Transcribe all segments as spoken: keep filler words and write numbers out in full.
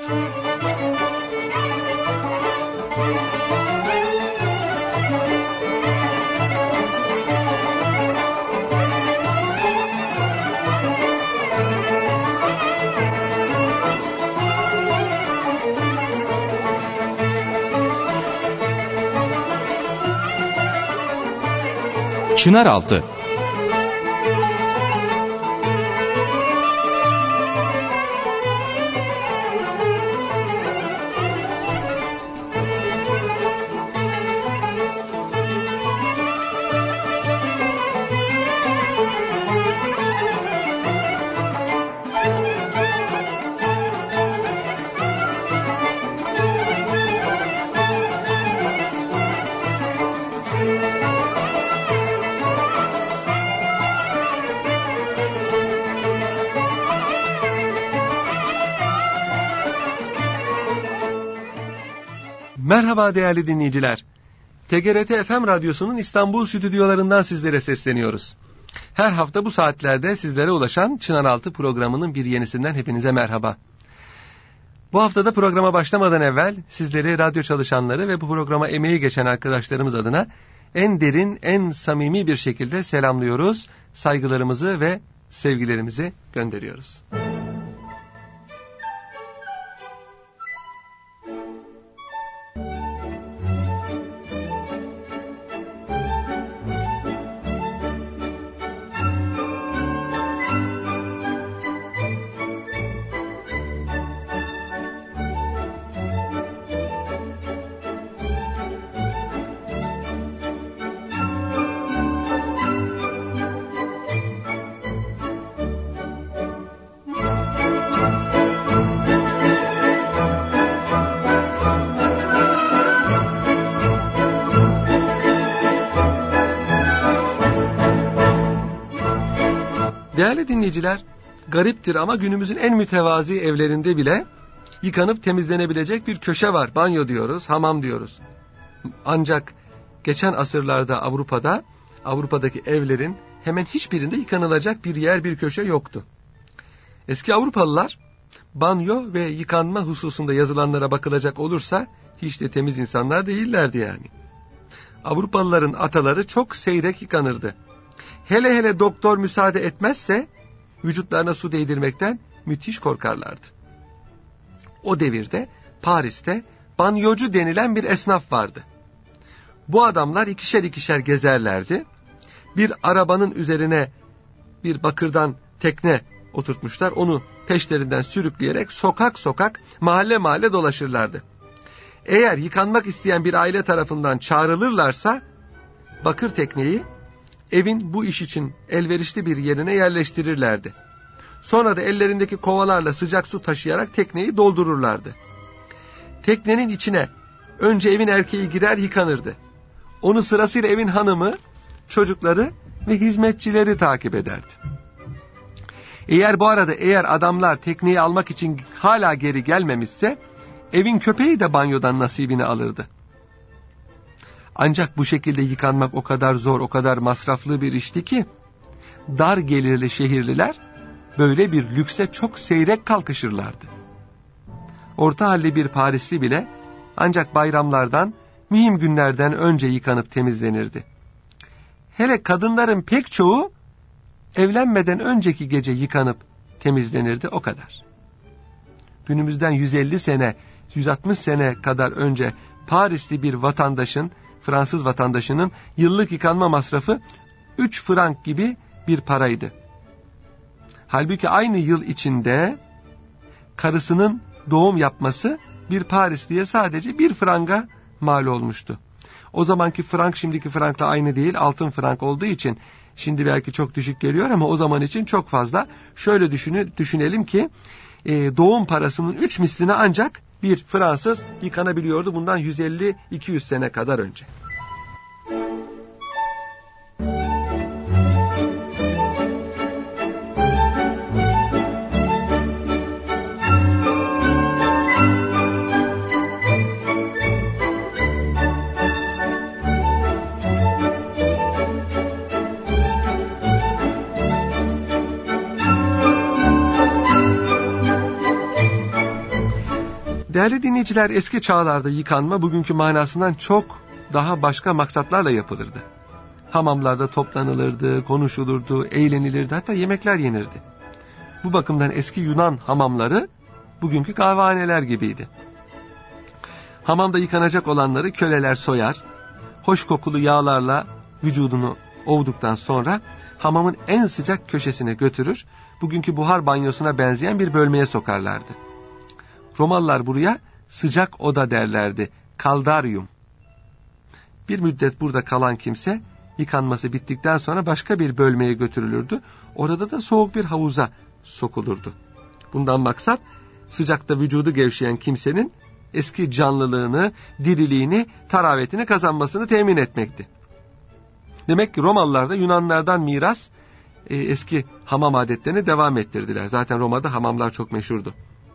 Çınaraltı. Merhaba değerli dinleyiciler. T G R T F M Radyosu'nun İstanbul stüdyolarından sizlere sesleniyoruz. Her hafta bu saatlerde sizlere ulaşan Çınaraltı programının bir yenisinden hepinize merhaba. Bu haftada programa başlamadan evvel sizleri, radyo çalışanları ve bu programa emeği geçen arkadaşlarımız adına en derin, en samimi bir şekilde selamlıyoruz. Saygılarımızı ve sevgilerimizi gönderiyoruz. Değerli dinleyiciler, gariptir ama günümüzün en mütevazi evlerinde bile yıkanıp temizlenebilecek bir köşe var. Banyo diyoruz, hamam diyoruz. Ancak geçen asırlarda Avrupa'da, Avrupa'daki evlerin hemen hiçbirinde yıkanılacak bir yer, bir köşe yoktu. Eski Avrupalılar banyo ve yıkanma hususunda yazılanlara bakılacak olursa hiç de temiz insanlar değillerdi yani. Avrupalıların ataları çok seyrek yıkanırdı. Hele hele doktor müsaade etmezse vücutlarına su değdirmekten müthiş korkarlardı. O devirde Paris'te banyocu denilen bir esnaf vardı. Bu adamlar ikişer ikişer gezerlerdi. Bir arabanın üzerine bir bakırdan tekne oturtmuşlar. Onu peşlerinden sürükleyerek sokak sokak, mahalle mahalle dolaşırlardı. Eğer yıkanmak isteyen bir aile tarafından çağrılırlarsa bakır tekneyi evin bu iş için elverişli bir yerine yerleştirirlerdi. Sonra da ellerindeki kovalarla sıcak su taşıyarak tekneyi doldururlardı. Teknenin içine önce evin erkeği girer yıkanırdı. Onu sırasıyla evin hanımı, çocukları ve hizmetçileri takip ederdi. Eğer bu arada eğer adamlar tekneyi almak için hala geri gelmemişse evin köpeği de banyodan nasibini alırdı. Ancak bu şekilde yıkanmak o kadar zor, o kadar masraflı bir işti ki dar gelirli şehirliler böyle bir lükse çok seyrek kalkışırlardı. Orta halli bir Parisli bile ancak bayramlardan, mühim günlerden önce yıkanıp temizlenirdi. Hele kadınların pek çoğu evlenmeden önceki gece yıkanıp temizlenirdi, o kadar. Günümüzden yüz elli sene, yüz altmış sene kadar önce Parisli bir vatandaşın, Fransız vatandaşının yıllık yıkanma masrafı üç frank gibi bir paraydı. Halbuki aynı yıl içinde karısının doğum yapması bir Parisliye sadece bir franga mal olmuştu. O zamanki frank şimdiki frankla aynı değil, altın frank olduğu için şimdi belki çok düşük geliyor ama o zaman için çok fazla. Şöyle düşünü, düşünelim ki e, doğum parasının üç misline ancak bir Fransız yıkanabiliyordu bundan yüz elli iki yüz sene kadar önce. Değerli dinleyiciler, eski çağlarda yıkanma bugünkü manasından çok daha başka maksatlarla yapılırdı. Hamamlarda toplanılırdı, konuşulurdu, eğlenilirdi, hatta yemekler yenirdi. Bu bakımdan eski Yunan hamamları bugünkü kahvehaneler gibiydi. Hamamda yıkanacak olanları köleler soyar, hoş kokulu yağlarla vücudunu ovduktan sonra hamamın en sıcak köşesine götürür, bugünkü buhar banyosuna benzeyen bir bölmeye sokarlardı. Romalılar buraya sıcak oda derlerdi, kaldarium. Bir müddet burada kalan kimse yıkanması bittikten sonra başka bir bölmeye götürülürdü, orada da soğuk bir havuza sokulurdu. Bundan maksat sıcakta vücudu gevşeyen kimsenin eski canlılığını, diriliğini, taravetini kazanmasını temin etmekti. Demek ki Romalılar da Yunanlardan miras e, eski hamam adetlerini devam ettirdiler. Zaten Roma'da hamamlar çok meşhurdu.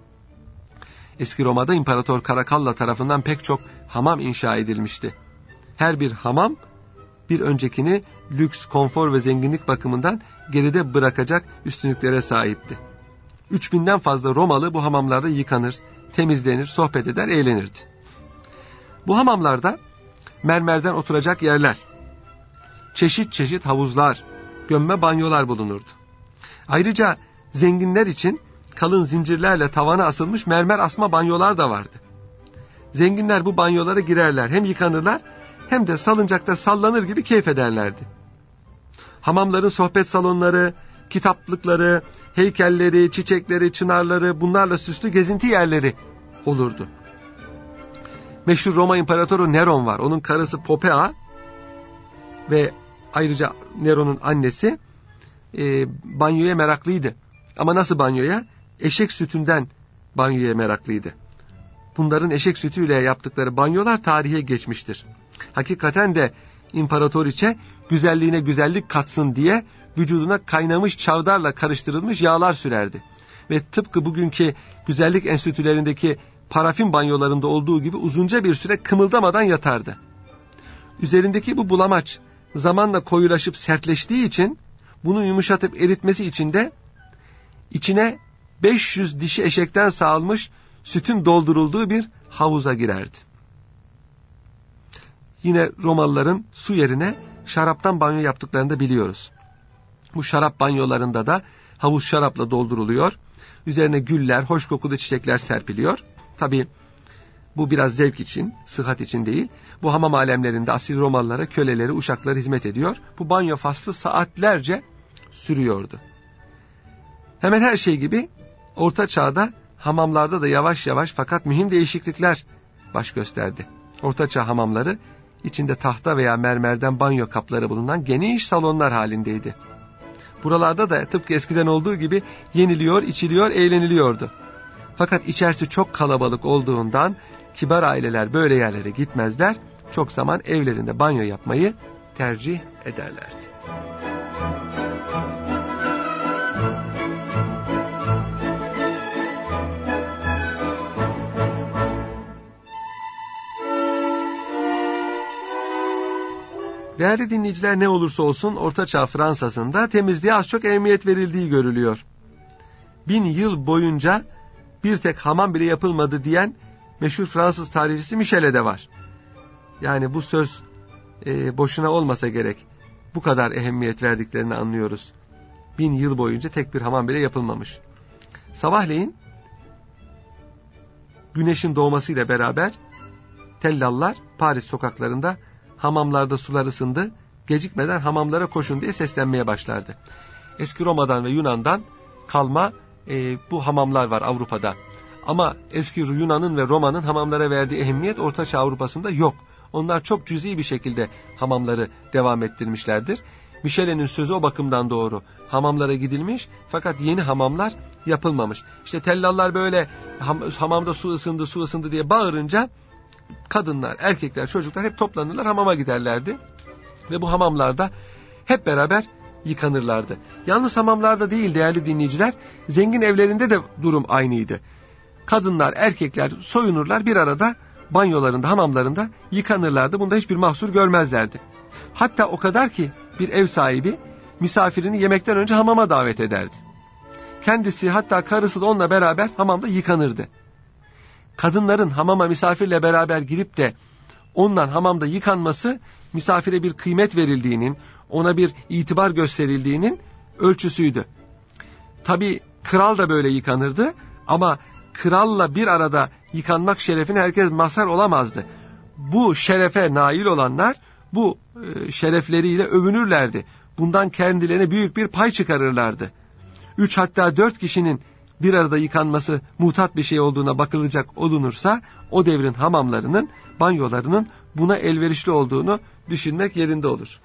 Eski Roma'da İmparator Caracalla tarafından pek çok hamam inşa edilmişti. Her bir hamam bir öncekini lüks, konfor ve zenginlik bakımından geride bırakacak üstünlüklere sahipti. üç binden fazla Romalı bu hamamlarda yıkanır, temizlenir, sohbet eder, eğlenirdi. Bu hamamlarda mermerden oturacak yerler, çeşit çeşit havuzlar, gömme banyolar bulunurdu. Ayrıca zenginler için kalın zincirlerle tavana asılmış mermer asma banyolar da vardı. Zenginler bu banyolara girerler, hem yıkanırlar hem de salıncakta sallanır gibi keyif ederlerdi. Hamamların sohbet salonları, kitaplıkları, heykelleri, çiçekleri, çınarları, bunlarla süslü gezinti yerleri olurdu. Meşhur Roma İmparatoru Neron var. Onun karısı Popea ve ayrıca Neron'un annesi e, banyoya meraklıydı. Ama nasıl banyoya? Eşek sütünden banyoya meraklıydı. Bunların eşek sütüyle yaptıkları banyolar tarihe geçmiştir. Hakikaten de imparatoriçe güzelliğine güzellik katsın diye vücuduna kaynamış çavdarla karıştırılmış yağlar sürerdi. Ve tıpkı bugünkü güzellik enstitülerindeki parafin banyolarında olduğu gibi uzunca bir süre kımıldamadan yatardı. Üzerindeki bu bulamaç zamanla koyulaşıp sertleştiği için bunu yumuşatıp eritmesi için de içine beş yüz dişi eşekten sağılmış sütün doldurulduğu bir havuza girerdi. Yine Romalıların su yerine şaraptan banyo yaptıklarını da biliyoruz. Bu şarap banyolarında da havuz şarapla dolduruluyor. Üzerine güller, hoş kokulu çiçekler serpiliyor. Tabii bu biraz zevk için, sıhhat için değil. Bu hamam alemlerinde asil Romalılara, köleleri, uşakları hizmet ediyor. Bu banyo faslı saatlerce sürüyordu. Hemen her şey gibi Orta Çağ'da hamamlarda da yavaş yavaş fakat mühim değişiklikler baş gösterdi. Orta Çağ hamamları içinde tahta veya mermerden banyo kapları bulunan geniş salonlar halindeydi. Buralarda da tıpkı eskiden olduğu gibi yeniliyor, içiliyor, eğleniliyordu. Fakat içerisi çok kalabalık olduğundan kibar aileler böyle yerlere gitmezler, çok zaman evlerinde banyo yapmayı tercih ederlerdi. Değerli dinleyiciler, ne olursa olsun Ortaçağ Fransa'sında temizliğe az çok ehemmiyet verildiği görülüyor. Bin yıl boyunca bir tek hamam bile yapılmadı diyen meşhur Fransız tarihçisi Michel'e de var. Yani bu söz e, boşuna olmasa gerek. Bu kadar ehemmiyet verdiklerini anlıyoruz. Bin yıl boyunca tek bir hamam bile yapılmamış. Sabahleyin güneşin doğmasıyla beraber tellallar Paris sokaklarında hamamlarda sular ısındı, gecikmeden hamamlara koşun diye seslenmeye başlardı. Eski Roma'dan ve Yunan'dan kalma e, bu hamamlar var Avrupa'da. Ama eski Yunan'ın ve Roma'nın hamamlara verdiği ehemmiyet Orta Çağ Avrupa'sında yok. Onlar çok cüz'i bir şekilde hamamları devam ettirmişlerdir. Michel'in sözü o bakımdan doğru. Hamamlara gidilmiş fakat yeni hamamlar yapılmamış. İşte tellallar böyle ham, hamamda su ısındı, su ısındı diye bağırınca kadınlar, erkekler, çocuklar hep toplanırlar, hamama giderlerdi. Ve bu hamamlarda hep beraber yıkanırlardı. Yalnız hamamlarda değil değerli dinleyiciler, zengin evlerinde de durum aynıydı. Kadınlar, erkekler soyunurlar, bir arada banyolarında, hamamlarında yıkanırlardı. Bunda hiçbir mahsur görmezlerdi. Hatta o kadar ki bir ev sahibi misafirini yemekten önce hamama davet ederdi. Kendisi, hatta karısı da onunla beraber hamamda yıkanırdı. kadınların hamama misafirle beraber girip de ondan hamamda yıkanması misafire bir kıymet verildiğinin, ona bir itibar gösterildiğinin ölçüsüydü. Tabii kral da böyle yıkanırdı ama kralla bir arada yıkanmak şerefine herkes mazhar olamazdı. Bu şerefe nail olanlar bu e, şerefleriyle övünürlerdi. Bundan kendilerine büyük bir pay çıkarırlardı. Üç hatta dört kişinin bir arada yıkanması mutat bir şey olduğuna bakılacak olunursa o devrin hamamlarının, banyolarının buna elverişli olduğunu düşünmek yerinde olur.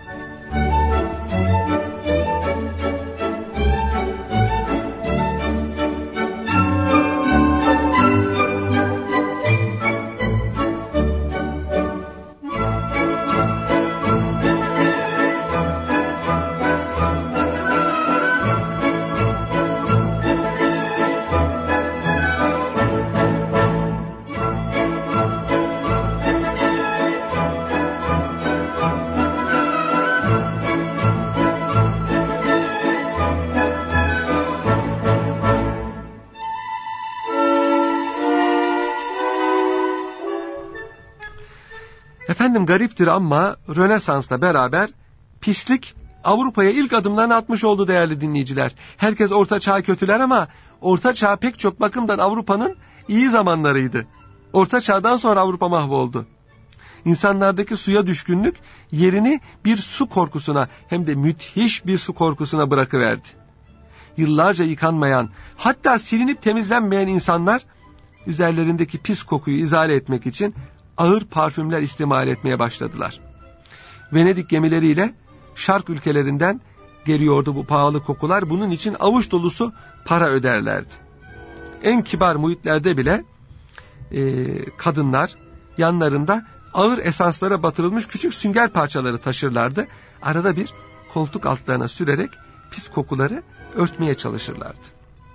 Efendim gariptir ama Rönesans'la beraber pislik Avrupa'ya ilk adımlarını atmış oldu değerli dinleyiciler. Herkes Orta Çağ'ı kötüler ama Orta Çağ pek çok bakımdan Avrupa'nın iyi zamanlarıydı. Orta Çağ'dan sonra Avrupa mahvoldu. İnsanlardaki suya düşkünlük yerini bir su korkusuna, hem de müthiş bir su korkusuna bırakıverdi. Yıllarca yıkanmayan, hatta silinip temizlenmeyen insanlar üzerlerindeki pis kokuyu izale etmek için ağır parfümler istimal etmeye başladılar. Venedik gemileriyle Şark ülkelerinden geliyordu bu pahalı kokular. Bunun için avuç dolusu para öderlerdi. En kibar muhitlerde bile e, kadınlar yanlarında ağır esanslara batırılmış küçük sünger parçaları taşırlardı. Arada bir koltuk altlarına sürerek pis kokuları örtmeye çalışırlardı.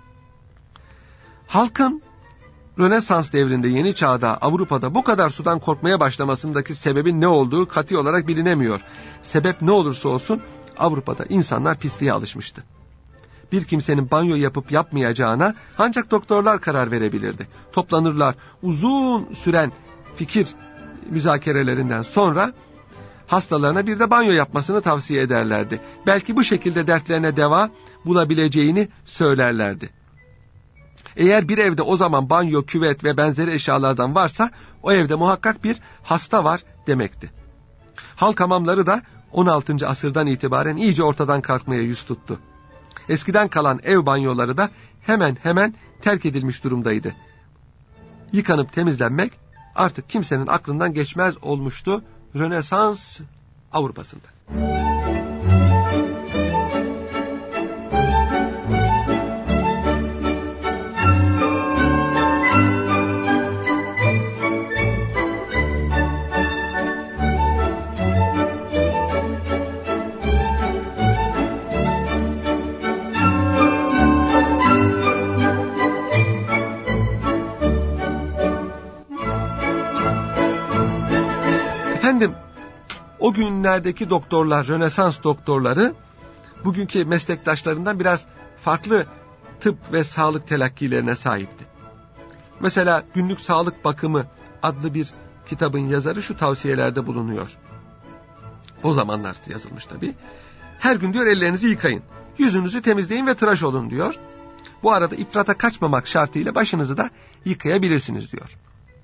Halkın Rönesans devrinde, yeni çağda, Avrupa'da bu kadar sudan korkmaya başlamasındaki sebebin ne olduğu kat'i olarak bilinemiyor. Sebep ne olursa olsun Avrupa'da insanlar pisliğe alışmıştı. Bir kimsenin banyo yapıp yapmayacağına ancak doktorlar karar verebilirdi. Toplanırlar, uzun süren fikir müzakerelerinden sonra hastalarına bir de banyo yapmasını tavsiye ederlerdi. Belki bu şekilde dertlerine deva bulabileceğini söylerlerdi. Eğer bir evde o zaman banyo, küvet ve benzeri eşyalardan varsa o evde muhakkak bir hasta var demekti. Halk hamamları da on altıncı asırdan itibaren iyice ortadan kalkmaya yüz tuttu. Eskiden kalan ev banyoları da hemen hemen terk edilmiş durumdaydı. Yıkanıp temizlenmek artık kimsenin aklından geçmez olmuştu Rönesans Avrupa'sında. Efendim, o günlerdeki doktorlar, Rönesans doktorları bugünkü meslektaşlarından biraz farklı tıp ve sağlık telakkilerine sahipti. Mesela Günlük Sağlık Bakımı adlı bir kitabın yazarı şu tavsiyelerde bulunuyor. O zamanlar yazılmış tabii. Her gün diyor ellerinizi yıkayın, yüzünüzü temizleyin ve tıraş olun diyor. Bu arada ifrata kaçmamak şartıyla başınızı da yıkayabilirsiniz diyor.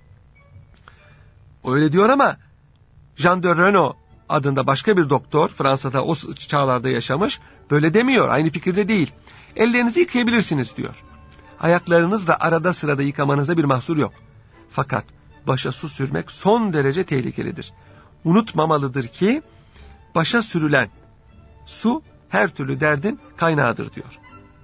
Öyle diyor ama Jean de Reno adında başka bir doktor, Fransa'da o çağlarda yaşamış, böyle demiyor, aynı fikirde değil. Ellerinizi yıkayabilirsiniz diyor. Ayaklarınızı da arada sırada yıkamanızda bir mahsur yok. Fakat başa su sürmek son derece tehlikelidir. Unutmamalıdır ki başa sürülen su her türlü derdin kaynağıdır diyor.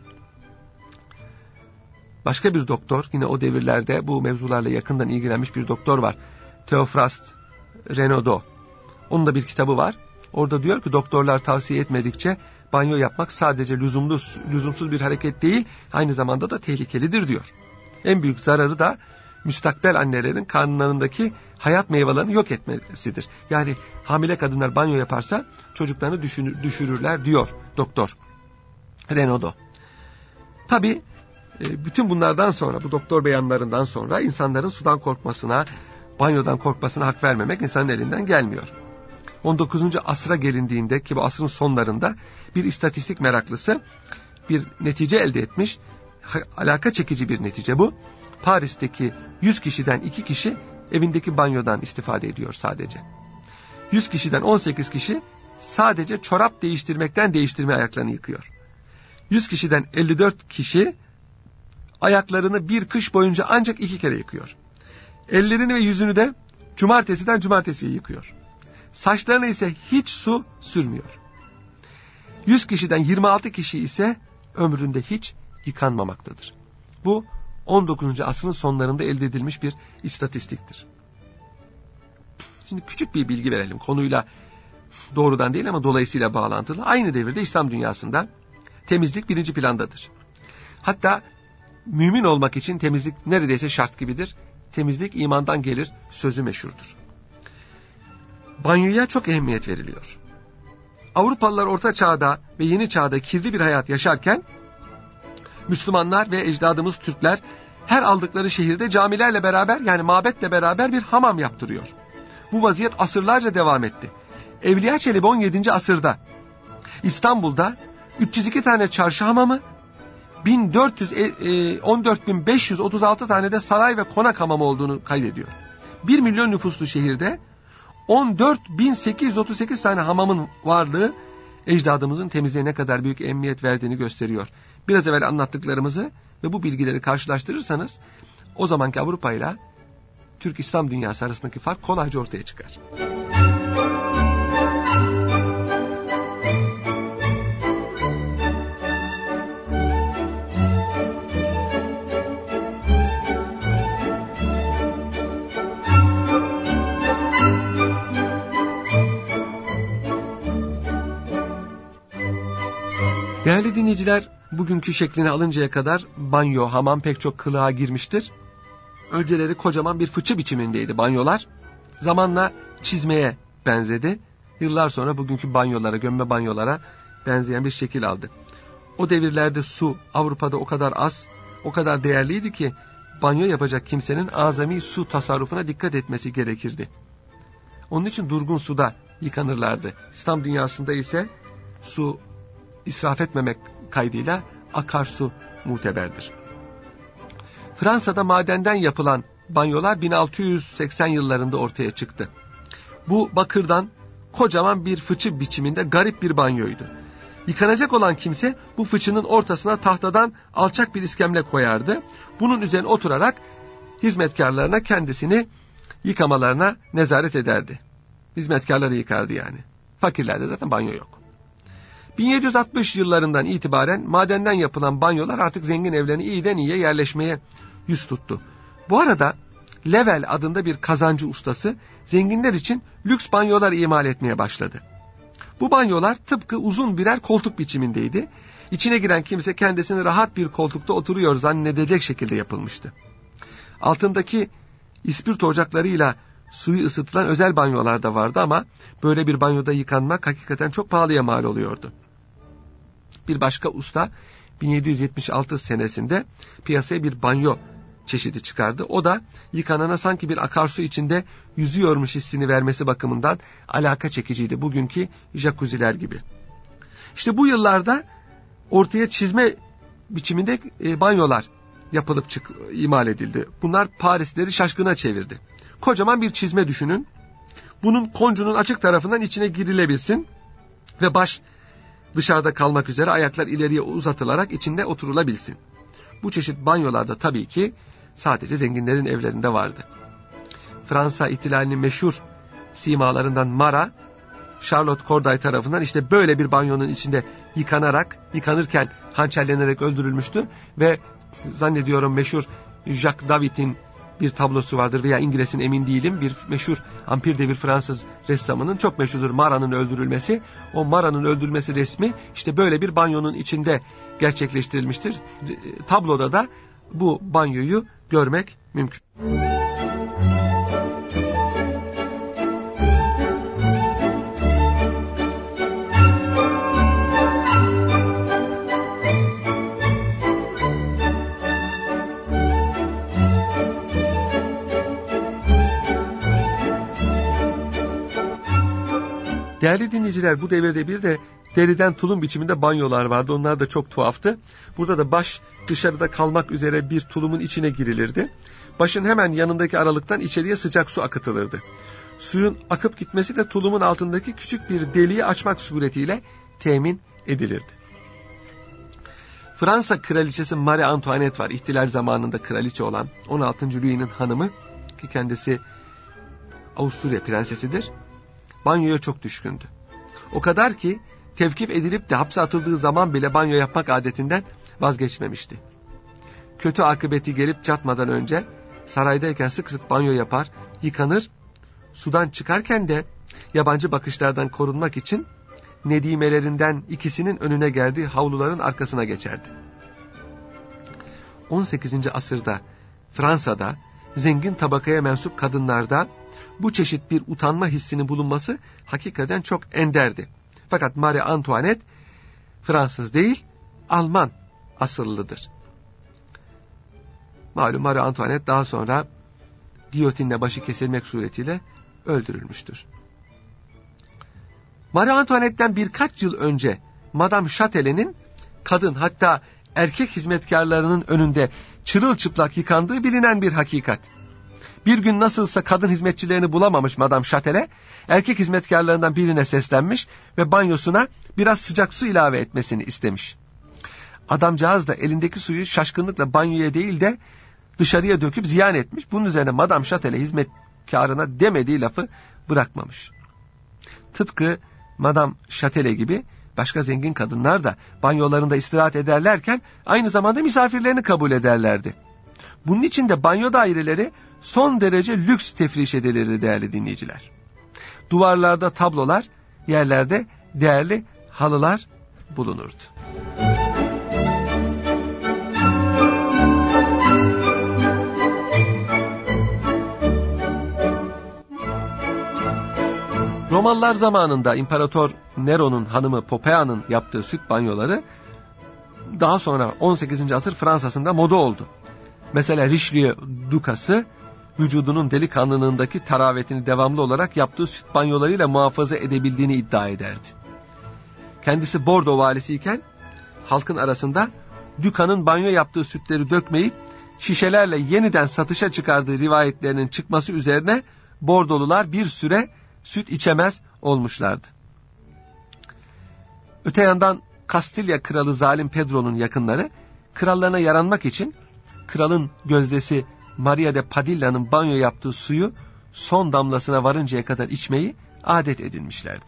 Başka bir doktor, yine o devirlerde bu mevzularla yakından ilgilenmiş bir doktor var. Theophrast Renaudot. Onun da bir kitabı var. Orada diyor ki doktorlar tavsiye etmedikçe banyo yapmak sadece lüzumlu, lüzumsuz bir hareket değil, aynı zamanda da tehlikelidir diyor. En büyük zararı da müstakbel annelerin karnlarındaki hayat meyvelerini yok etmesidir. Yani hamile kadınlar banyo yaparsa çocuklarını düşürür, düşürürler diyor doktor Renaudot. Tabii E, bütün bunlardan sonra, bu doktor beyanlarından sonra insanların sudan korkmasına, banyodan korkmasına hak vermemek insanın elinden gelmiyor. on dokuzuncu asra gelindiğinde, ki bu asrın sonlarında, bir istatistik meraklısı bir netice elde etmiş. Alaka çekici bir netice bu. Paris'teki yüz kişiden iki kişi evindeki banyodan istifade ediyor sadece. yüz kişiden on sekiz kişi sadece çorap değiştirmekten değiştirmeye ayaklarını yıkıyor. yüz kişiden elli dört kişi ayaklarını bir kış boyunca ancak iki kere yıkıyor. Ellerini ve yüzünü de cumartesiden cumartesiye yıkıyor. Saçlarına ise hiç su sürmüyor. yüz kişiden yirmi altı kişi ise ömründe hiç yıkanmamaktadır. Bu on dokuzuncu asrın sonlarında elde edilmiş bir istatistiktir. Şimdi küçük bir bilgi verelim. Konuyla doğrudan değil ama dolayısıyla bağlantılı. Aynı devirde İslam dünyasında temizlik birinci plandadır. Hatta mümin olmak için temizlik neredeyse şart gibidir. Temizlik imandan gelir sözü meşhurdur. Banyoya çok ehemmiyet veriliyor. Avrupalılar Orta Çağ'da ve Yeni Çağ'da kirli bir hayat yaşarken, Müslümanlar ve ecdadımız Türkler her aldıkları şehirde camilerle beraber, yani mabetle beraber bir hamam yaptırıyor. Bu vaziyet asırlarca devam etti. Evliya Çelebi on yedinci asırda İstanbul'da üç yüz iki tane çarşı hamamı, on dört bin beş yüz otuz altı tane de saray ve konak hamamı olduğunu kaydediyor. bir milyon nüfuslu şehirde on dört bin sekiz yüz otuz sekiz tane hamamın varlığı ecdadımızın temizliğe ne kadar büyük ehemmiyet verdiğini gösteriyor. Biraz evvel anlattıklarımızı ve bu bilgileri karşılaştırırsanız o zamanki Avrupa ile Türk İslam dünyası arasındaki fark kolayca ortaya çıkar. Değerli dinleyiciler, bugünkü şeklini alıncaya kadar banyo, hamam pek çok kılığa girmiştir. Önceleri kocaman bir fıçı biçimindeydi banyolar. Zamanla çizmeye benzedi. Yıllar sonra bugünkü banyolara, gömme banyolara benzeyen bir şekil aldı. O devirlerde su Avrupa'da o kadar az, o kadar değerliydi ki banyo yapacak kimsenin azami su tasarrufuna dikkat etmesi gerekirdi. Onun için durgun suda yıkanırlardı. İslam dünyasında ise su israf etmemek kaydıyla akarsu muteberdir. Fransa'da madenden yapılan banyolar bin altı yüz seksen yıllarında ortaya çıktı. Bu bakırdan kocaman bir fıçı biçiminde garip bir banyoydu. Yıkanacak olan kimse bu fıçının ortasına tahtadan alçak bir iskemle koyardı. Bunun üzerine oturarak hizmetkarlarına kendisini yıkamalarına nezaret ederdi. Hizmetkarları yıkardı yani. Fakirlerde zaten banyo yok. bin yedi yüz altmış yıllarından itibaren madenden yapılan banyolar artık zengin evlerine iyiden iyiye yerleşmeye yüz tuttu. Bu arada Level adında bir kazancı ustası zenginler için lüks banyolar imal etmeye başladı. Bu banyolar tıpkı uzun birer koltuk biçimindeydi. İçine giren kimse kendisini rahat bir koltukta oturuyor zannedecek şekilde yapılmıştı. Altındaki ispirto ocaklarıyla suyu ısıtılan özel banyolar da vardı ama böyle bir banyoda yıkanmak hakikaten çok pahalıya mal oluyordu. Bir başka usta bin yedi yüz yetmiş altı senesinde piyasaya bir banyo çeşidi çıkardı. O da yıkanana sanki bir akarsu içinde yüzüyormuş hissini vermesi bakımından alaka çekiciydi. Bugünkü jacuzziler gibi. İşte bu yıllarda ortaya çizme biçiminde e, banyolar yapılıp çık, imal edildi. Bunlar Parislileri şaşkına çevirdi. Kocaman bir çizme düşünün. Bunun koncunun açık tarafından içine girilebilsin ve baş dışarıda kalmak üzere ayaklar ileriye uzatılarak içinde oturulabilsin. Bu çeşit banyolarda tabii ki sadece zenginlerin evlerinde vardı. Fransa ihtilalinin meşhur simalarından Mara, Charlotte Corday tarafından işte böyle bir banyonun içinde yıkanarak, yıkanırken hançerlenerek öldürülmüştü ve zannediyorum meşhur Jacques David'in bir tablosu vardır veya İngiliz'in emin değilim. Bir meşhur ampir devir Fransız ressamının çok meşhurdur Mara'nın öldürülmesi. O Mara'nın öldürülmesi resmi işte böyle bir banyonun içinde gerçekleştirilmiştir. Tabloda da bu banyoyu görmek mümkün. Değerli dinleyiciler, bu devirde bir de deriden tulum biçiminde banyolar vardı. Onlar da çok tuhaftı. Burada da baş dışarıda kalmak üzere bir tulumun içine girilirdi. Başın hemen yanındaki aralıktan içeriye sıcak su akıtılırdı. Suyun akıp gitmesi de tulumun altındaki küçük bir deliği açmak suretiyle temin edilirdi. Fransa kraliçesi Marie Antoinette var. İhtilal zamanında kraliçe olan on altıncı Louis'nin hanımı, ki kendisi Avusturya prensesidir. Banyoya çok düşkündü. O kadar ki tevkif edilip de hapse atıldığı zaman bile banyo yapmak adetinden vazgeçmemişti. Kötü akıbeti gelip çatmadan önce saraydayken sık sık banyo yapar, yıkanır, sudan çıkarken de yabancı bakışlardan korunmak için nedimelerinden ikisinin önüne geldiği havluların arkasına geçerdi. on sekizinci asırda Fransa'da zengin tabakaya mensup kadınlarda bu çeşit bir utanma hissinin bulunması hakikaten çok enderdi. Fakat Marie Antoinette Fransız değil, Alman asıllıdır. Malum Marie Antoinette daha sonra giyotinle başı kesilmek suretiyle öldürülmüştür. Marie Antoinette'den birkaç yıl önce Madame Châtelet'in kadın, hatta erkek hizmetkarlarının önünde çırılçıplak yıkandığı bilinen bir hakikat. Bir gün nasılsa kadın hizmetçilerini bulamamış Madame Châtelet, erkek hizmetkarlarından birine seslenmiş ve banyosuna biraz sıcak su ilave etmesini istemiş. Adamcağız da elindeki suyu şaşkınlıkla banyoya değil de dışarıya döküp ziyan etmiş. Bunun üzerine Madame Châtelet hizmetkarına demediği lafı bırakmamış. Tıpkı Madame Châtelet gibi başka zengin kadınlar da banyolarında istirahat ederlerken aynı zamanda misafirlerini kabul ederlerdi. Bunun için de banyo daireleri son derece lüks tefriş edilirdi değerli dinleyiciler. Duvarlarda tablolar, yerlerde değerli halılar bulunurdu. Romalılar zamanında İmparator Nero'nun hanımı Poppaea'nın yaptığı süt banyoları daha sonra on sekizinci asır Fransa'sında moda oldu. Mesela Richelieu Dukası vücudunun delikanlılığındaki taravetini devamlı olarak yaptığı süt banyolarıyla muhafaza edebildiğini iddia ederdi. Kendisi Bordeaux valisiyken halkın arasında Duka'nın banyo yaptığı sütleri dökmeyip şişelerle yeniden satışa çıkardığı rivayetlerinin çıkması üzerine Bordeauxlular bir süre süt içemez olmuşlardı. Öte yandan Kastilya kralı zalim Pedro'nun yakınları krallarına yaranmak için kralın gözdesi Maria de Padilla'nın banyo yaptığı suyu son damlasına varıncaya kadar içmeyi adet edinmişlerdi.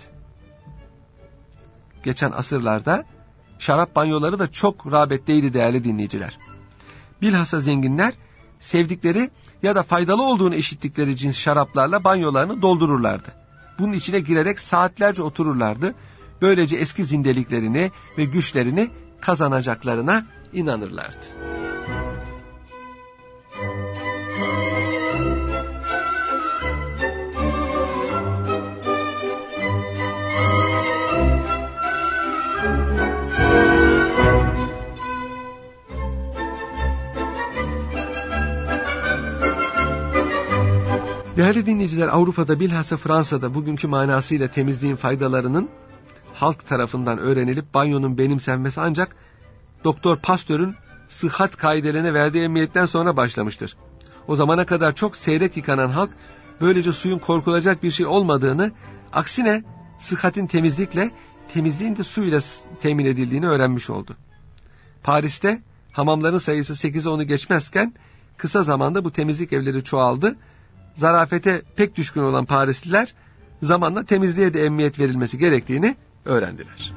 Geçen asırlarda şarap banyoları da çok rağbetteydi değerli dinleyiciler. Bilhassa zenginler sevdikleri ya da faydalı olduğunu işittikleri cins şaraplarla banyolarını doldururlardı. Bunun içine girerek saatlerce otururlardı. Böylece eski zindeliklerini ve güçlerini kazanacaklarına inanırlardı. Değerli dinleyiciler, Avrupa'da bilhassa Fransa'da bugünkü manasıyla temizliğin faydalarının halk tarafından öğrenilip banyonun benimsenmesi ancak Doktor Pasteur'ün sıhhat kaidelerine verdiği ehemmiyetten sonra başlamıştır. O zamana kadar çok seyrek yıkanan halk böylece suyun korkulacak bir şey olmadığını, aksine sıhhatin temizlikle, temizliğin de suyla temin edildiğini öğrenmiş oldu. Paris'te hamamların sayısı sekize onu geçmezken kısa zamanda bu temizlik evleri çoğaldı. Zarafete pek düşkün olan Parisliler zamanla temizliğe de ehemmiyet verilmesi gerektiğini öğrendiler.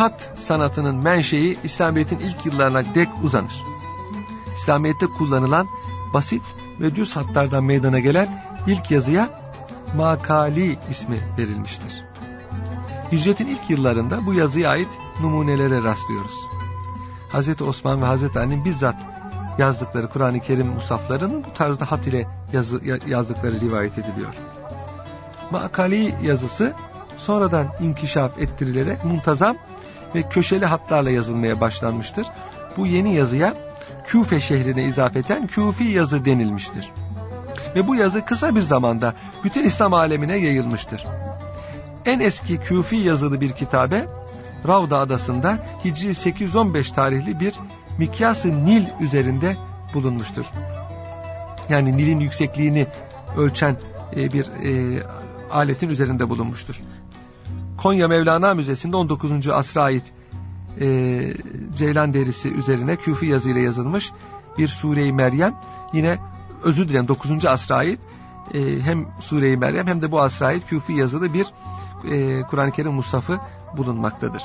hat sanatının menşei İslamiyet'in ilk yıllarına dek uzanır. İslamiyet'te kullanılan basit ve düz hatlardan meydana gelen ilk yazıya Makali ismi verilmiştir. Hicretin ilk yıllarında bu yazıya ait numunelere rastlıyoruz. Hazreti Osman ve Hazreti Ali'nin bizzat yazdıkları Kur'an-ı Kerim musaflarının bu tarzda hat ile yazı, yazdıkları rivayet ediliyor. Makali yazısı sonradan inkişaf ettirilerek muntazam ve köşeli hatlarla yazılmaya başlanmıştır. Bu yeni yazıya Küfe şehrine izafeten Küfi yazı denilmiştir. Ve bu yazı kısa bir zamanda bütün İslam alemine yayılmıştır. En eski Küfi yazılı bir kitabe Ravda adasında Hicri sekiz yüz on beş tarihli bir Mikyas-ı Nil üzerinde bulunmuştur. Yani Nil'in yüksekliğini ölçen bir e, aletin üzerinde bulunmuştur. Konya Mevlana Müzesi'nde on dokuzuncu asra ait e, ceylan derisi üzerine Küfi yazıyla yazılmış bir Sure-i Meryem, yine özür dilerim dokuzuncu asra ait e, hem Sure-i Meryem hem de bu asra ait Küfi yazılı bir e, Kur'an-ı Kerim mushafı bulunmaktadır.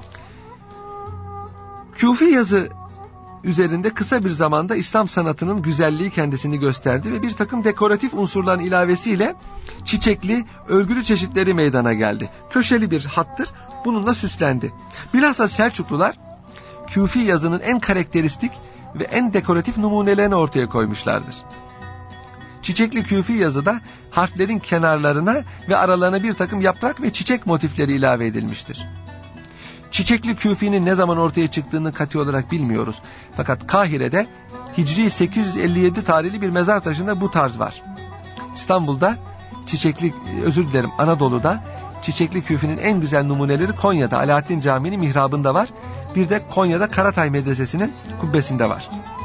Küfi yazı üzerinde kısa bir zamanda İslam sanatının güzelliği kendisini gösterdi ve bir takım dekoratif unsurların ilavesiyle çiçekli, örgülü çeşitleri meydana geldi. Köşeli bir hattır, bununla süslendi. Bilhassa Selçuklular Küfi yazının en karakteristik ve en dekoratif numunelerini ortaya koymuşlardır. Çiçekli Küfi yazıda harflerin kenarlarına ve aralarına bir takım yaprak ve çiçek motifleri ilave edilmiştir. Çiçekli Küfi'nin ne zaman ortaya çıktığını katı olarak bilmiyoruz. Fakat Kahire'de Hicri sekiz yüz elli yedi tarihli bir mezar taşında bu tarz var. İstanbul'da çiçekli, özür dilerim Anadolu'da Çiçekli Küfi'nin en güzel numuneleri Konya'da Alaaddin Camii'nin mihrabında var. Bir de Konya'da Karatay Medresesi'nin kubbesinde var.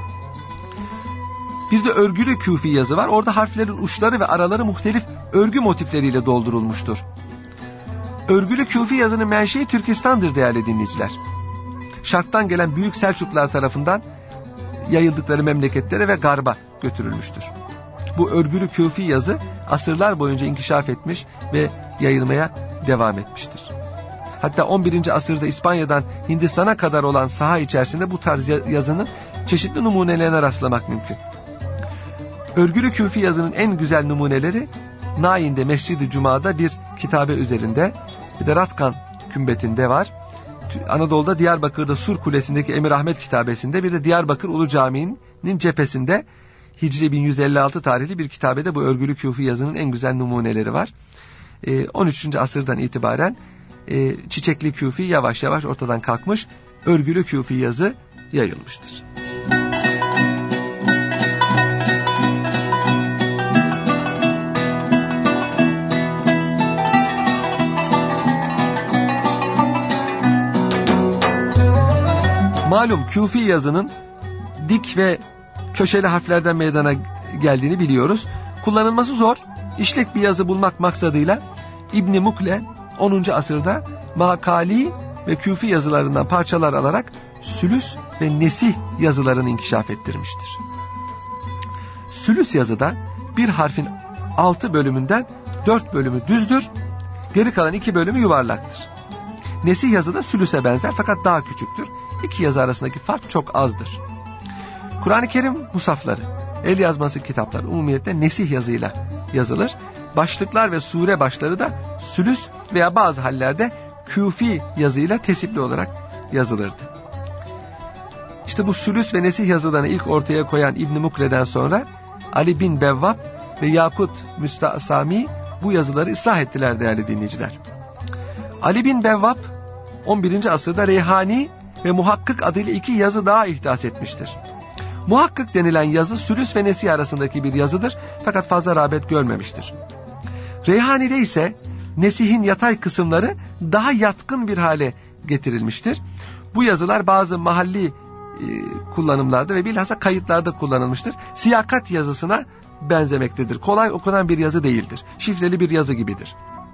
Bir de örgülü Küfi yazı var. Orada harflerin uçları ve araları muhtelif örgü motifleriyle doldurulmuştur. Örgülü Küfi yazının menşei Türkistan'dır değerli dinleyiciler. Şark'tan gelen Büyük Selçuklular tarafından yayıldıkları memleketlere ve garba götürülmüştür. Bu örgülü Küfi yazı asırlar boyunca inkişaf etmiş ve yayılmaya devam etmiştir. Hatta on birinci asırda İspanya'dan Hindistan'a kadar olan saha içerisinde bu tarz yazının çeşitli numunelerine rastlamak mümkün. Örgülü Küfi yazının en güzel numuneleri Nain'de Mescid-i Cuma'da bir kitabe üzerinde, bir de Ratkan kümbetinde var. Anadolu'da Diyarbakır'da Sur Kulesi'ndeki Emir Ahmet kitabesinde, bir de Diyarbakır Ulu Camii'nin cephesinde Hicri bin yüz elli altı tarihli bir kitabede bu örgülü Küfi yazının en güzel numuneleri var. on üçüncü asırdan itibaren çiçekli Küfi yavaş yavaş ortadan kalkmış, örgülü Küfi yazı yayılmıştır. Malum Küfi yazının dik ve köşeli harflerden meydana geldiğini biliyoruz. Kullanılması zor, işlek bir yazı bulmak maksadıyla İbn-i Mukle onuncu asırda Makali ve Küfi yazılarından parçalar alarak sülüs ve nesih yazılarını inkişaf ettirmiştir. Sülüs yazıda bir harfin altı bölümünden dört bölümü düzdür, geri kalan iki bölümü yuvarlaktır. Nesih yazıda sülüse benzer fakat daha küçüktür. İki yazı arasındaki fark çok azdır. Kur'an-ı Kerim musafları, el yazması kitaplar umumiyetle nesih yazıyla yazılır. Başlıklar ve sure başları da sülüs veya bazı hallerde küfi yazıyla tesipli olarak yazılırdı. İşte bu sülüs ve nesih yazılarını ilk ortaya koyan İbn-i Mukle'den sonra Ali bin Bevvab ve Yakut Müsta'sami bu yazıları ıslah ettiler değerli dinleyiciler. Ali bin Bevvab on birinci asırda Reyhani ve Muhakkık adıyla iki yazı daha ihdas etmiştir. Muhakkık denilen yazı sülüs ve nesih arasındaki bir yazıdır fakat fazla rağbet görmemiştir. Reyhani'de ise nesihin yatay kısımları daha yatkın bir hale getirilmiştir. Bu yazılar bazı mahalli e, kullanımlarda ve bilhassa kayıtlarda kullanılmıştır. Siyakat yazısına benzemektedir. Kolay okunan bir yazı değildir. Şifreli bir yazı gibidir.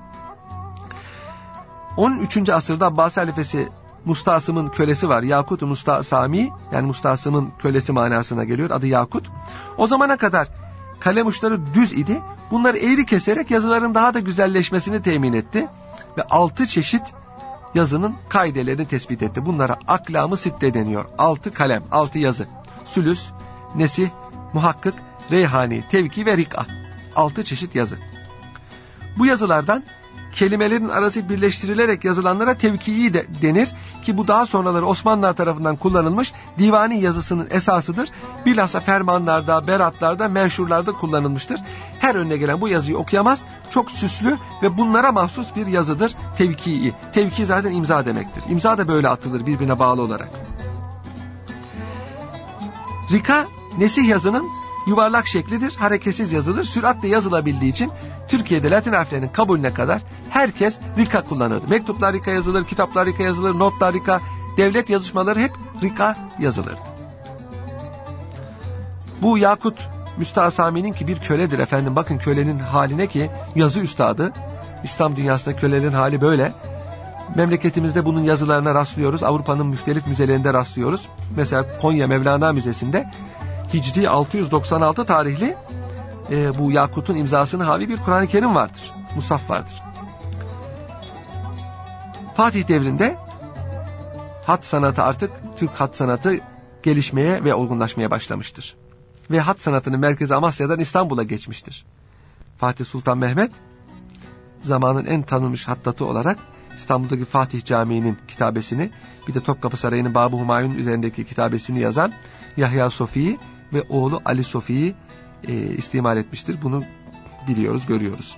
on üçüncü asırda Abbasi halifesi Mustasım'ın kölesi var. Yakut-u Mustasami, yani Mustasım'ın kölesi manasına geliyor. Adı Yakut. O zamana kadar kalem uçları düz idi. Bunları eğri keserek yazıların daha da güzelleşmesini temin etti. Ve altı çeşit yazının kaidelerini tespit etti. Bunlara aklam-ı sitte deniyor. Altı kalem, altı yazı. Sülüs, nesih, muhakkık, reyhani, tevki ve rika. Altı çeşit yazı. Bu yazılardan kelimelerin arası birleştirilerek yazılanlara tevkiyi de denir ki bu daha sonraları Osmanlılar tarafından kullanılmış divani yazısının esasıdır. Bilhassa fermanlarda, beratlarda, menşurlarda kullanılmıştır. Her önüne gelen bu yazıyı okuyamaz. Çok süslü ve bunlara mahsus bir yazıdır tevkiyi. Tevki zaten imza demektir. İmza da böyle atılır birbirine bağlı olarak. Rika, nesih yazının yuvarlak şeklidir, hareketsiz yazılır, süratle yazılabildiği için Türkiye'de Latin harflerinin kabulüne kadar herkes rika kullanırdı. Mektuplar rika yazılır, kitaplar rika yazılır, notlar rika, devlet yazışmaları hep rika yazılırdı. Bu Yakut Müstahsami'nin ki bir köledir efendim. Bakın kölenin haline ki yazı üstadı. İslam dünyasında kölelerin hali böyle. Memleketimizde bunun yazılarına rastlıyoruz. Avrupa'nın muhtelif müzelerinde rastlıyoruz. Mesela Konya Mevlana Müzesi'nde Hicri altı yüz doksan altı tarihli e, bu Yakut'un imzasını havi bir Kur'an-ı Kerim vardır. Musaf vardır. Fatih devrinde hat sanatı artık Türk hat sanatı gelişmeye ve olgunlaşmaya başlamıştır. Ve hat sanatının merkezi Amasya'dan İstanbul'a geçmiştir. Fatih Sultan Mehmet zamanın en tanınmış hattatı olarak İstanbul'daki Fatih Camii'nin kitabesini, bir de Topkapı Sarayı'nın Bab-ı Humayun üzerindeki kitabesini yazan Yahya Sofi'yi ve oğlu Ali Sofi'yi e, istimal etmiştir. Bunu biliyoruz, görüyoruz.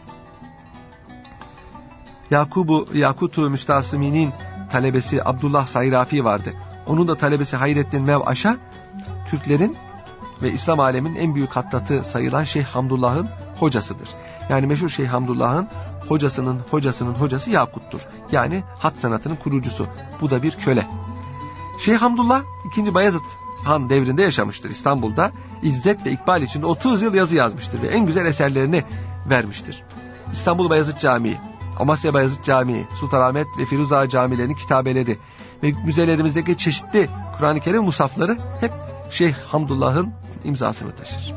Yakubu, Yakut-u Müstahsimi'nin talebesi Abdullah Sayrafi vardı. Onun da talebesi Hayrettin Mevaş'a Türklerin ve İslam aleminin en büyük hattatı sayılan Şeyh Hamdullah'ın hocasıdır. Yani meşhur Şeyh Hamdullah'ın hocasının hocasının hocası Yakut'tur. Yani hat sanatının kurucusu. Bu da bir köle. Şeyh Hamdullah ikinci. Bayezid Han devrinde yaşamıştır. İstanbul'da İzzet ve İkbal içinde otuz yıl yazı yazmıştır ve en güzel eserlerini vermiştir. İstanbul Bayezid Camii, Amasya Bayezid Camii, Sultanahmet ve Firuza camilerinin kitabeleri ve müzelerimizdeki çeşitli Kur'an-ı Kerim musafları hep Şeyh Hamdullah'ın imzasını taşır.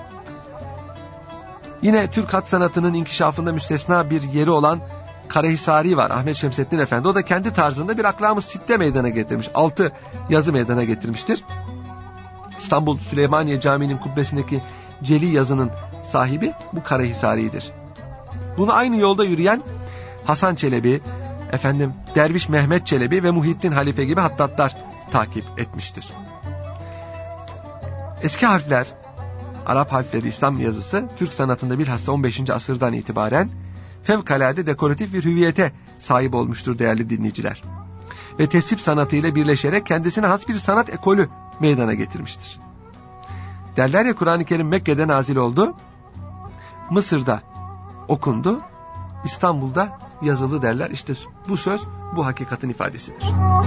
Yine Türk hat sanatının inkişafında müstesna bir yeri olan Karahisari var, Ahmet Şemsettin Efendi. O da kendi tarzında bir aklam-ı sitte meydana getirmiş. Altı yazı meydana getirmiştir. İstanbul Süleymaniye Camii'nin kubbesindeki Celi yazının sahibi bu Karahisari'dir. Bunu aynı yolda yürüyen Hasan Çelebi, efendim Derviş Mehmet Çelebi ve Muhittin Halife gibi hattatlar takip etmiştir. Eski harfler, Arap harfleri, İslam yazısı Türk sanatında bilhassa on beşinci asırdan itibaren fevkalade dekoratif bir hüviyete sahip olmuştur değerli dinleyiciler. Ve tesip sanatıyla birleşerek kendisine has bir sanat ekolü meydana getirmiştir. Derler ya Kur'an-ı Kerim Mekke'de nazil oldu, Mısır'da okundu, İstanbul'da yazılı derler. İşte bu söz bu hakikatin ifadesidir.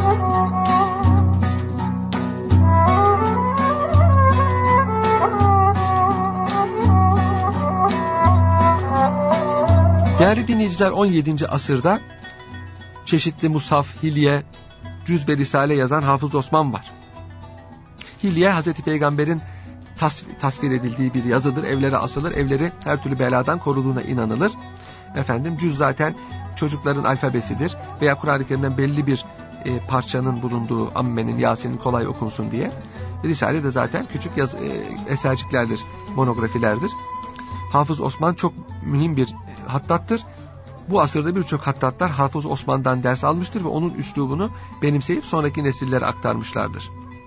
Değerli dinleyiciler, on yedinci asırda çeşitli musaf, hilye, cüzbe risale yazan Hafız Osman var. Hilye Hazreti Peygamber'in tasvir, tasvir edildiği bir yazıdır. Evlere asılır, evleri her türlü beladan koruduğuna inanılır. Efendim cüz zaten çocukların alfabesidir veya Kur'an-ı Kerim'den belli bir e, parçanın bulunduğu ammenin, Yasin'in kolay okunsun diye. Risale de zaten küçük yaz, e, eserciklerdir, monografilerdir. Hafız Osman çok mühim bir hattattır. Bu asırda birçok hattatlar Hafız Osman'dan ders almıştır ve onun üslubunu benimseyip sonraki nesillere aktarmışlardır.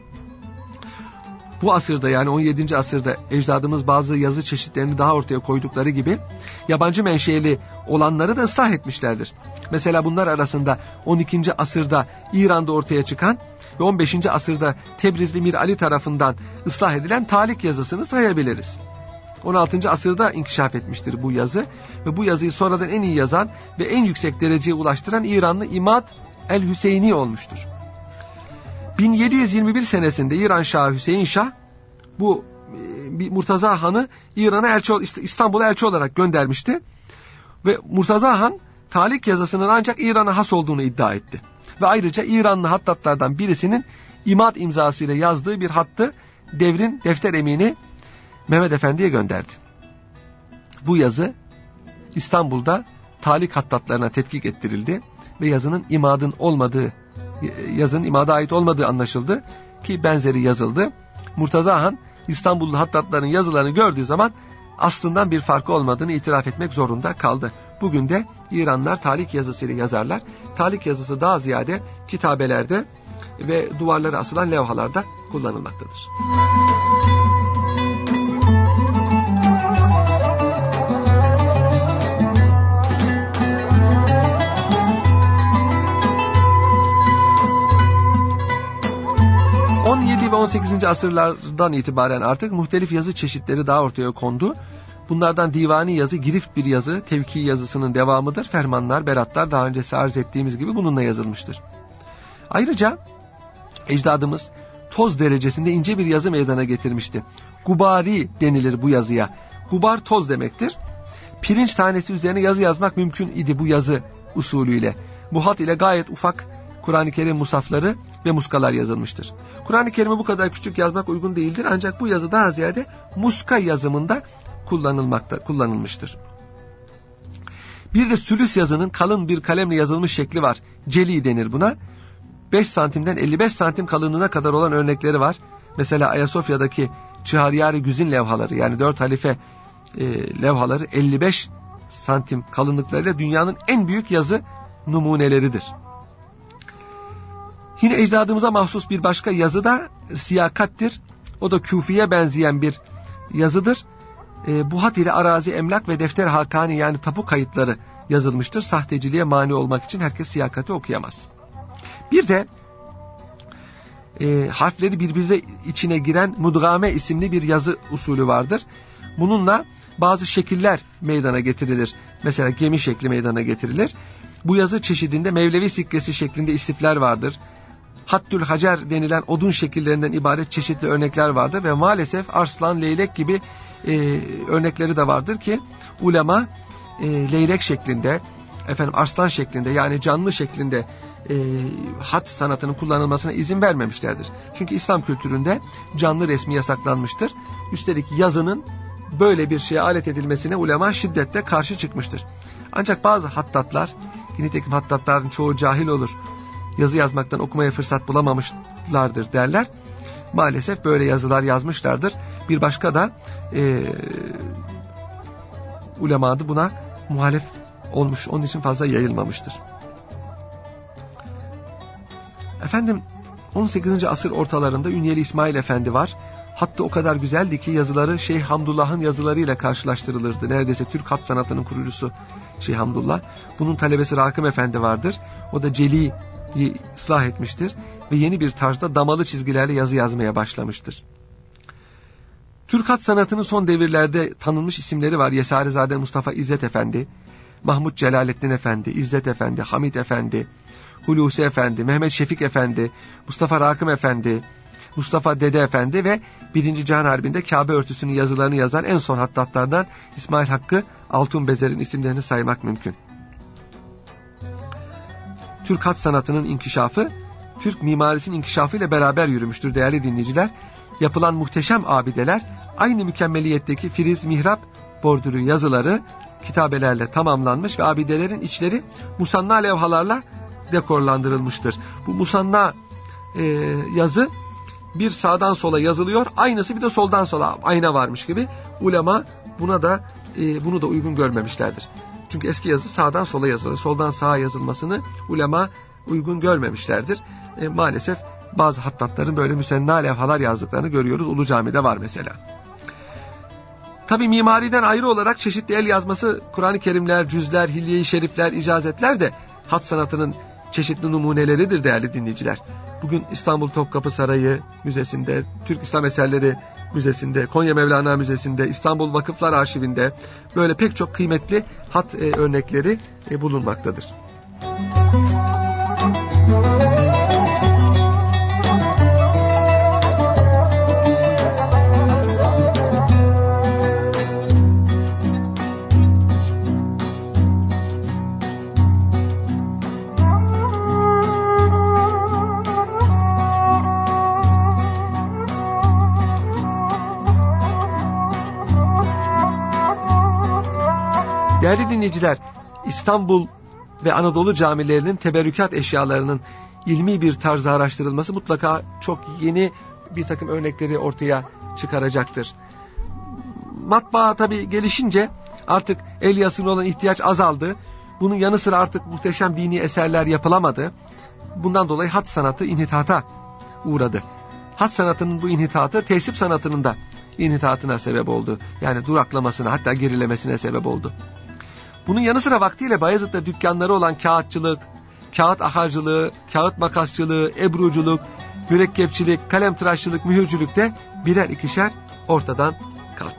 Bu asırda, yani on yedinci asırda ecdadımız bazı yazı çeşitlerini daha ortaya koydukları gibi yabancı menşeli olanları da ıslah etmişlerdir. Mesela bunlar arasında on ikinci asırda İran'da ortaya çıkan ve on beşinci asırda Tebrizli Mir Ali tarafından ıslah edilen Talik yazısını sayabiliriz. on altıncı asırda inkişaf etmiştir bu yazı ve bu yazıyı sonradan en iyi yazan ve en yüksek dereceye ulaştıran İranlı İmad el-Hüseyni olmuştur. bin yedi yüz yirmi bir senesinde İran Şahı Hüseyin Şah bu e, Murtaza Han'ı İran'a elçi, İstanbul'a elçi olarak göndermişti ve Murtaza Han Talik yazısının ancak İran'a has olduğunu iddia etti ve ayrıca İranlı hattatlardan birisinin İmad imzasıyla yazdığı bir hattı devrin defter emini Mehmet Efendi'ye gönderdi. Bu yazı İstanbul'da Talik hattatlarına tetkik ettirildi ve yazının imadın olmadığı, yazının imada ait olmadığı anlaşıldı ki benzeri yazıldı. Murtaza Han İstanbullu hattatların yazılarını gördüğü zaman aslından bir farkı olmadığını itiraf etmek zorunda kaldı. Bugün de İranlılar talik yazısıyla yazarlar. Talik yazısı daha ziyade kitabelerde ve duvarlara asılan levhalarda kullanılmaktadır. on yedi ve on sekizinci asırlardan itibaren artık muhtelif yazı çeşitleri daha ortaya kondu. Bunlardan divani yazı girift bir yazı, tevki yazısının devamıdır. Fermanlar, beratlar daha önce arz ettiğimiz gibi bununla yazılmıştır. Ayrıca ecdadımız toz derecesinde ince bir yazı meydana getirmişti. Gubari denilir bu yazıya. Gubar toz demektir. Pirinç tanesi üzerine yazı yazmak mümkün idi bu yazı usulüyle. Bu hat ile gayet ufak Kur'an-ı Kerim musafları ve muskalar yazılmıştır. Kur'an-ı Kerim'i bu kadar küçük yazmak uygun değildir ancak bu yazı daha ziyade muska yazımında kullanılmakta, kullanılmıştır. Bir de sülüs yazının kalın bir kalemle yazılmış şekli var. Celi denir buna. beş santimden elli beş santim kalınlığına kadar olan örnekleri var. Mesela Ayasofya'daki Çıharyar-ı Güzin levhaları yani dört halife e, levhaları elli beş santim kalınlıklarıyla dünyanın en büyük yazı numuneleridir. Yine ecdadımıza mahsus bir başka yazı da siyakattir. O da Küfi'ye benzeyen bir yazıdır. E, bu hat ile arazi, emlak ve defter hakani yani tapu kayıtları yazılmıştır. Sahteciliğe mani olmak için herkes siyakati okuyamaz. Bir de e, harfleri birbirine içine giren mudgame isimli bir yazı usulü vardır. Bununla bazı şekiller meydana getirilir. Mesela gemi şekli meydana getirilir. Bu yazı çeşidinde Mevlevi sikkesi şeklinde istifler vardır. Hattül Hacer denilen odun şekillerinden ibaret çeşitli örnekler vardır ve maalesef arslan, leylek gibi e, örnekleri de vardır ki ulema e, leylek şeklinde, efendim arslan şeklinde yani canlı şeklinde e, hat sanatının kullanılmasına izin vermemişlerdir. Çünkü İslam kültüründe canlı resmi yasaklanmıştır. Üstelik yazının böyle bir şeye alet edilmesine ulema şiddetle karşı çıkmıştır. Ancak bazı hattatlar, nitekim hattatların çoğu cahil olur, yazı yazmaktan okumaya fırsat bulamamışlardır derler. Maalesef böyle yazılar yazmışlardır. Bir başka da e, ulema da buna muhalef olmuş. Onun için fazla yayılmamıştır. Efendim on sekizinci asır ortalarında Ünyeli İsmail Efendi var. Hatta o kadar güzeldi ki yazıları Şeyh Hamdullah'ın yazılarıyla karşılaştırılırdı. Neredeyse Türk hat sanatının kurucusu Şeyh Hamdullah. Bunun talebesi Rakım Efendi vardır. O da Celi'yi ıslah etmiştir ve yeni bir tarzda damalı çizgilerle yazı yazmaya başlamıştır. Türk hat sanatının son devirlerde tanınmış isimleri var. Yesarizade Mustafa İzzet Efendi, Mahmut Celalettin Efendi, İzzet Efendi, Hamit Efendi, Hulusi Efendi, Mehmet Şefik Efendi, Mustafa Rakım Efendi, Mustafa Dede Efendi ve Birinci Cihan Harbi'nde Kabe örtüsünün yazılarını yazan en son hattatlardan İsmail Hakkı Altunbezer'in isimlerini saymak mümkün. Türk hat sanatının inkişafı, Türk mimarisinin inkişafı ile beraber yürümüştür değerli dinleyiciler. Yapılan muhteşem abideler, aynı mükemmeliyetteki friz, mihrap, bordürü yazıları, kitabelerle tamamlanmış ve abidelerin içleri musanna levhalarla dekorlandırılmıştır. Bu musanna e, yazı bir sağdan sola yazılıyor, aynısı bir de soldan sola ayna varmış gibi. Ulema buna da e, bunu da uygun görmemişlerdir. Çünkü eski yazı sağdan sola yazılır, soldan sağa yazılmasını ulema uygun görmemişlerdir. E, maalesef bazı hattatların böyle müsenna levhalar yazdıklarını görüyoruz. Ulu Cami'de var mesela. Tabi mimariden ayrı olarak çeşitli el yazması, Kur'an-ı Kerimler, cüzler, hilye-i şerifler, icazetler de hat sanatının çeşitli numuneleridir değerli dinleyiciler. Bugün İstanbul Topkapı Sarayı Müzesi'nde, Türk İslam Eserleri Müzesi'nde, Konya Mevlana Müzesi'nde, İstanbul Vakıflar Arşivinde böyle pek çok kıymetli hat e, örnekleri e, bulunmaktadır. Değerli dinleyiciler, İstanbul ve Anadolu camilerinin teberrükat eşyalarının ilmi bir tarzda araştırılması mutlaka çok yeni bir takım örnekleri ortaya çıkaracaktır. Matbaa tabii gelişince artık el yazısına olan ihtiyaç azaldı. Bunun yanı sıra artık muhteşem dini eserler yapılamadı. Bundan dolayı hat sanatı inhitata uğradı. Hat sanatının bu inhitatı tesip sanatının da inhitatına sebep oldu. Yani duraklamasına, hatta gerilemesine sebep oldu. Bunun yanı sıra vaktiyle Bayezid'de dükkanları olan kağıtçılık, kağıt aharcılığı, kağıt makasçılığı, ebruculuk, mürekkepçilik, kalemtıraşçılık, mühürcülük de birer ikişer ortadan kalktı.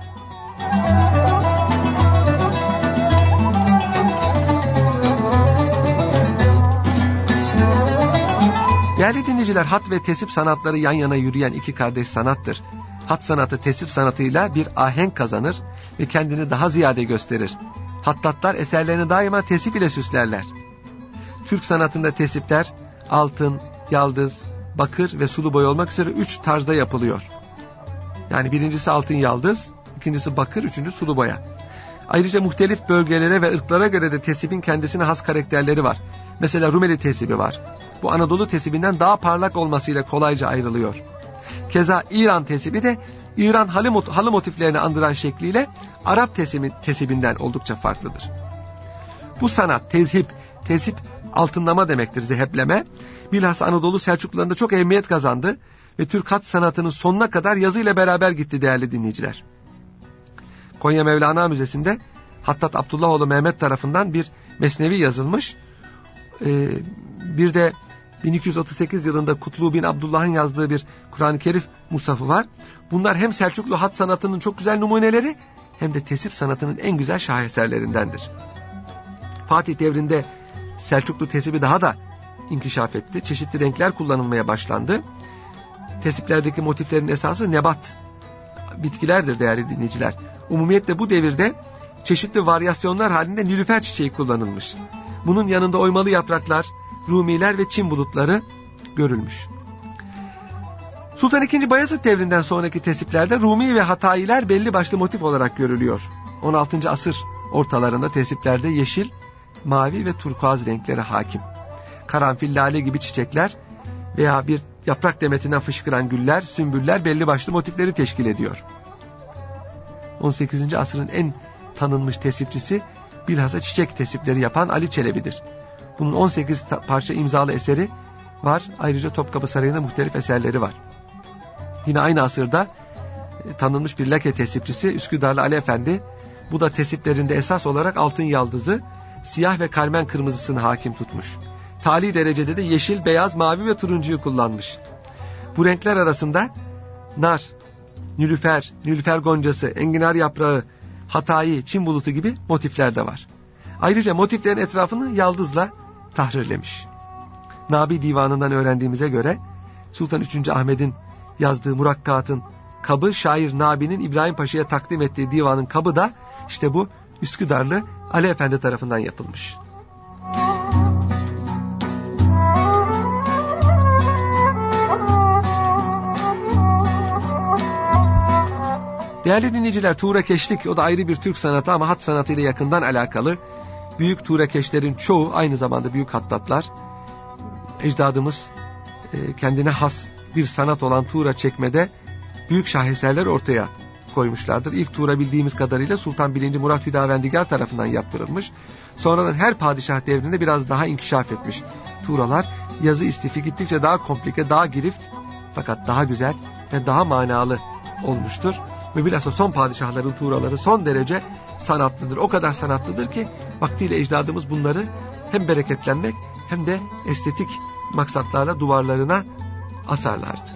Değerli dinleyiciler, hat ve tesip sanatları yan yana yürüyen iki kardeş sanattır. Hat sanatı tesip sanatıyla bir ahenk kazanır ve kendini daha ziyade gösterir. Hattatlar eserlerini daima tesip ile süslerler. Türk sanatında tesipler altın, yaldız, bakır ve sulu boya olmak üzere üç tarzda yapılıyor. Yani birincisi altın yaldız, ikincisi bakır, üçüncüsü sulu boya. Ayrıca muhtelif bölgelere ve ırklara göre de tesipin kendisine has karakterleri var. Mesela Rumeli tesibi var. Bu Anadolu tesibinden daha parlak olmasıyla kolayca ayrılıyor. Keza İran tesibi de İran halı, mot- halı motiflerini andıran şekliyle Arap tesibi, tesibinden oldukça farklıdır. Bu sanat, tezhip, tesip altınlama demektir, zehepleme. Bilhassa Anadolu Selçuklularında çok ehemmiyet kazandı ve Türk hat sanatının sonuna kadar yazıyla beraber gitti değerli dinleyiciler. Konya Mevlana Müzesi'nde Hattat Abdullahoğlu Mehmet tarafından bir mesnevi yazılmış. Ee, bir de bin iki yüz otuz sekiz yılında Kutlu bin Abdullah'ın yazdığı bir Kur'an-ı Kerim mushafı var. Bunlar hem Selçuklu hat sanatının çok güzel numuneleri hem de tesip sanatının en güzel şaheserlerindendir. Fatih devrinde Selçuklu tesibi daha da inkişaf etti. Çeşitli renkler kullanılmaya başlandı. Tesiplerdeki motiflerin esası nebat, bitkilerdir değerli dinleyiciler. Umumiyetle bu devirde çeşitli varyasyonlar halinde nilüfer çiçeği kullanılmış. Bunun yanında oymalı yapraklar, rumiler ve çim bulutları görülmüş. Sultan ikinci. Bayezid devrinden sonraki tesiplerde Rumi ve Hatayiler belli başlı motif olarak görülüyor. on altıncı asır ortalarında tesiplerde yeşil, mavi ve turkuaz renkleri hakim. Karanfil, lale gibi çiçekler veya bir yaprak demetinden fışkıran güller, sümbüller belli başlı motifleri teşkil ediyor. on sekizinci asrın en tanınmış tesipçisi bilhassa çiçek tesipleri yapan Ali Çelebi'dir. Bunun on sekiz parça imzalı eseri var. Ayrıca Topkapı Sarayı'nda muhtelif eserleri var. Yine aynı asırda tanınmış bir lake tesipçisi Üsküdarlı Ali Efendi. Bu da tesiplerinde esas olarak altın yaldızı, siyah ve karmen kırmızısını hakim tutmuş. Tali derecede de yeşil, beyaz, mavi ve turuncuyu kullanmış. Bu renkler arasında nar, nilüfer, nilüfer goncası, enginar yaprağı, hatayi, çim bulutu gibi motifler de var. Ayrıca motiflerin etrafını yaldızla tahrirlemiş. Nabi Divanı'ndan öğrendiğimize göre Sultan üçüncü. Ahmet'in yazdığı Murakkaat'ın kabı, şair Nabi'nin İbrahim Paşa'ya takdim ettiği divanın kabı da işte bu Üsküdarlı Ali Efendi tarafından yapılmış. Değerli dinleyiciler, tuğrakeşlik o da ayrı bir Türk sanatı ama hat sanatıyla yakından alakalı. Büyük tuğrakeşlerin çoğu aynı zamanda büyük hattatlar. Ecdadımız kendine has bir sanat olan tuğra çekmede büyük şaheserler ortaya koymuşlardır. İlk tuğra bildiğimiz kadarıyla Sultan birinci. Murat Hüdavendigar tarafından yaptırılmış. Sonradan her padişah devrinde biraz daha inkişaf etmiş. Tuğralar yazı istifi gittikçe daha komplike, daha girift fakat daha güzel ve daha manalı olmuştur. Ve bilhassa son padişahların tuğraları son derece sanatlıdır. O kadar sanatlıdır ki vaktiyle ecdadımız bunları hem bereketlenmek hem de estetik maksatlarla duvarlarına asarlardı.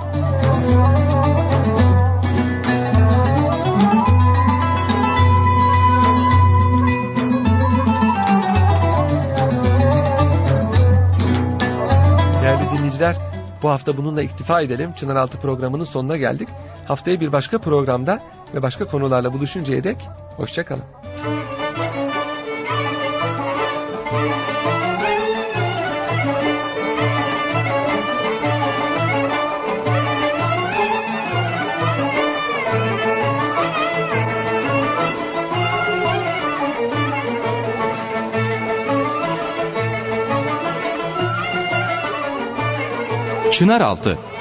Değerli dinleyiciler, bu hafta bununla iktifa edelim. Çınaraltı programının sonuna geldik. Haftaya bir başka programda ve başka konularla buluşuncaya dek hoşça kalın. Çınaraltı